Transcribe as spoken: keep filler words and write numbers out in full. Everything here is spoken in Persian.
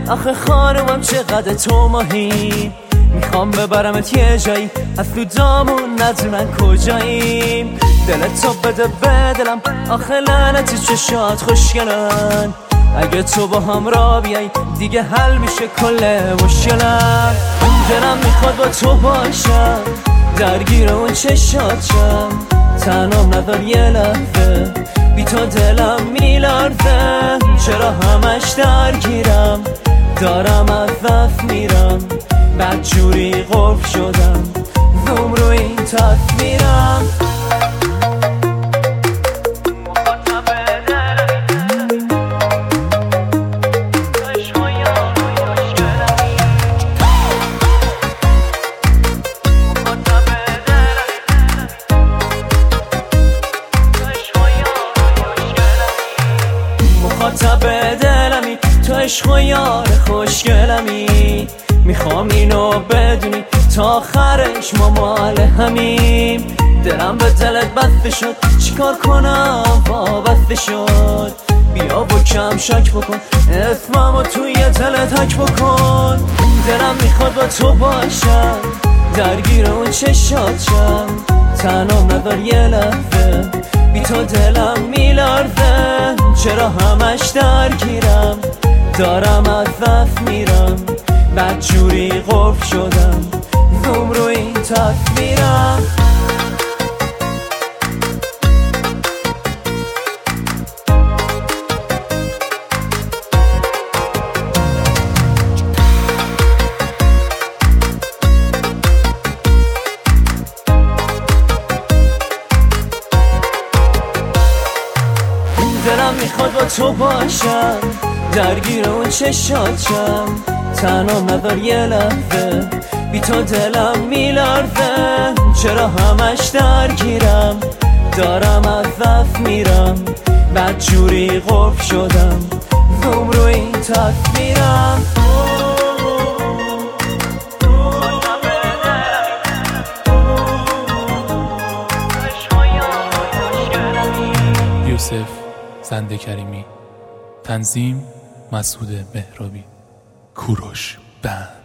آخه خانومم چقدر تو ماهی، میخوام ببرمت یه جایی از تو دامون ندونن کجاییم. دلتو بده به دلم، آخه لعنتی چشات خوشگلن. اگه تو با هم را بیای دیگه حل میشه کل مشکلم. دلم میخواد با تو باشم، درگیر اون چشاتم. تنام ندار یه لحظه، بی تو دلم میلرزه. چرا همش درگیرم، دارم از دست میرم. بدجوری قرب شدم، زوم رو این تصویرم. مخاطب دلمی، تو عشق و یار خوشگلمی. میخوام اینو بدونی تا آخرش ما مال همیم. دلم به دلت بسته شد، چیکار کنم وابسته شد. بیا و کم شک بکن، اسممو توی دلت حک بکن. دلم میخواد با تو باشم، درگیر اون چشاتم. تنام ندار یه لحظه، بی تو دلم میلرزه. چرا همش درگیرم، دارم از دست میرم. بدجوری قرب شدم، زوم رو این تصویرم. دلم میخواد با تو باشم، درگیر اون چشاتم. تنام ندار یه لحظه، بی تو دلم میلرزه. چرا همش درگیرم، دارم از دست میرم. بدجوری قرب شدم، زوم رو این تصویرم. یوسف زنده کریمی، تنظیم مسعود مهرابی، کوروش بند.